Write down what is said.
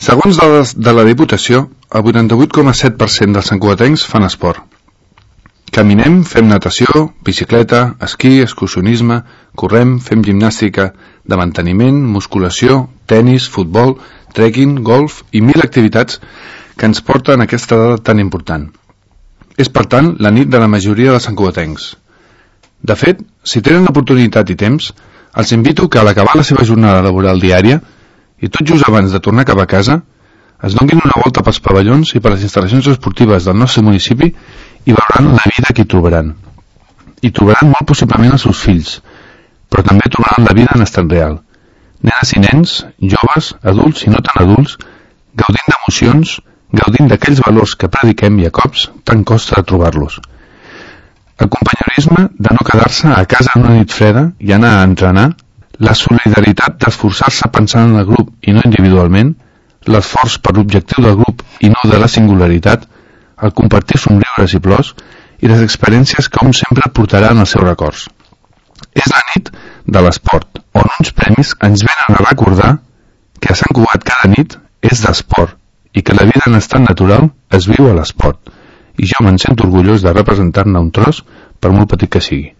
Segons dades de la Diputació, el 88,7% dels santcugatencs fan esport. Caminem, fem natació, bicicleta, esquí, excursionisme, correm, fem gimnàstica de manteniment, musculació, tenis, futbol, trekking, golf i 1.000 activitats que ens porten a aquesta dada tan important. És, per tant, la nit de la majoria dels santcugatencs. De fet, si tenen oportunitat i temps, els invito que a l'acabar la seva jornada laboral diària i tot just abans de tornar cap a casa, es donin una volta pels pavellons i per les instal·lacions esportives del nostre municipi i veuran la vida que hi trobaran. Hi trobaran molt possiblement els seus fills, però també trobaran la vida en estat real. Nenes i nens, joves, adults i no tan adults, gaudint d'emocions, gaudint d'aquells valors que prediquem i a cops tant costa de trobar-los. El companyonisme de no quedar-se a casa en una nit freda i anar a entrenar, la solidaritat d'esforçar-se pensant en el grup i no individualment, l'esforç per l'objectiu del grup i no de la singularitat, el compartir somriures i plors i les experiències que hom sempre portarà en els seus records. És la nit de l'esport, on uns premis ens venen a recordar que a Sant Cugat cada nit és d'esport i que la vida en estat natural es viu a l'esport. I jo me'n sento orgullós de representar-ne un tros, per molt petit que sigui.